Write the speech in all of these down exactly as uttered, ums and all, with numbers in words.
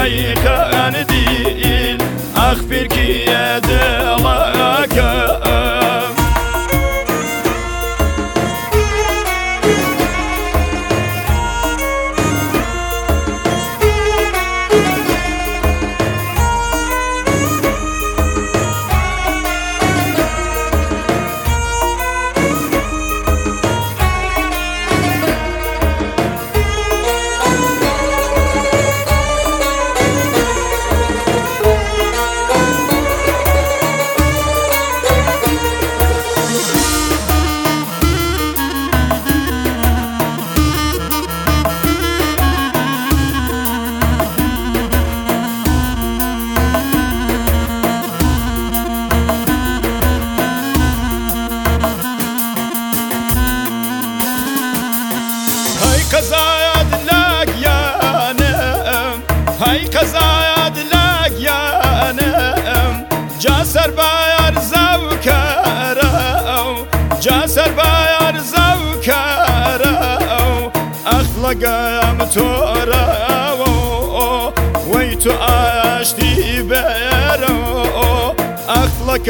كي خانديل أخبر كي يدلك كزايد لاقيانم هاي كزايد لاقيانم جاسر باير زوكرو جاسر باير زوكرو أخلق متورو ويتو أشتي بيرو أخلق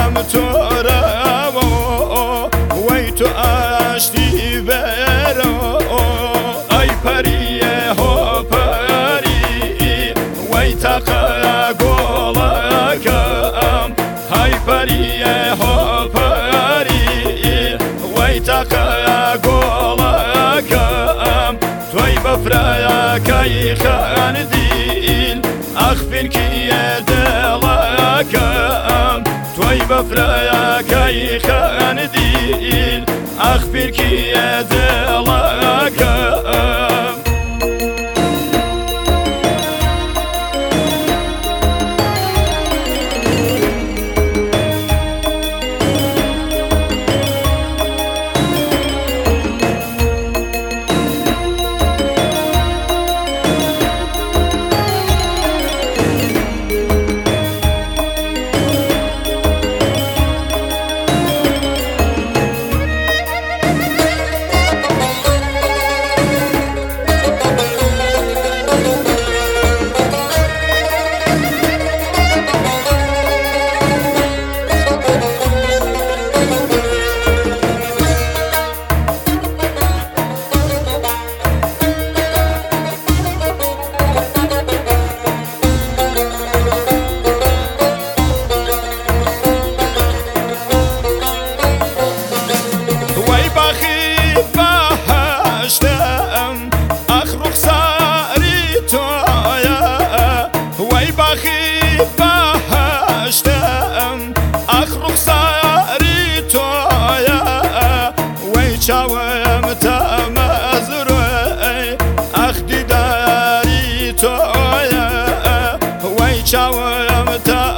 متورو ويتو أشتي بيرو پریه ها پری ویتاقا گولکم های پریه ها پری ویتاقا گولکم توی بفرایا کی خاندیل اخبر کی دلکم توی بفرایا کی خاندیل اخبر کی دلکم چاوم تمزروی اخدی داری تویا وی چاوم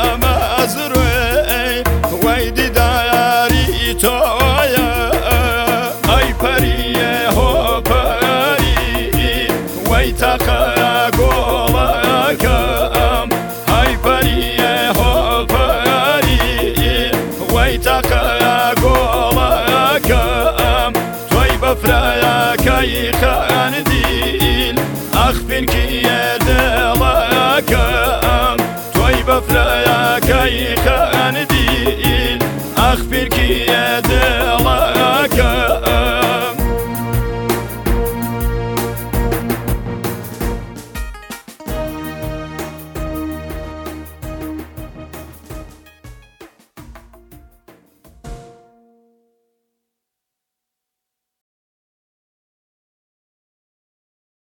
تمزروی وی دیداری تویا ای پریه ها پری وی تاقا گولکم ای پریه ها پری وی تاقا گولکم بفرایا کی خاندیل اخبر کی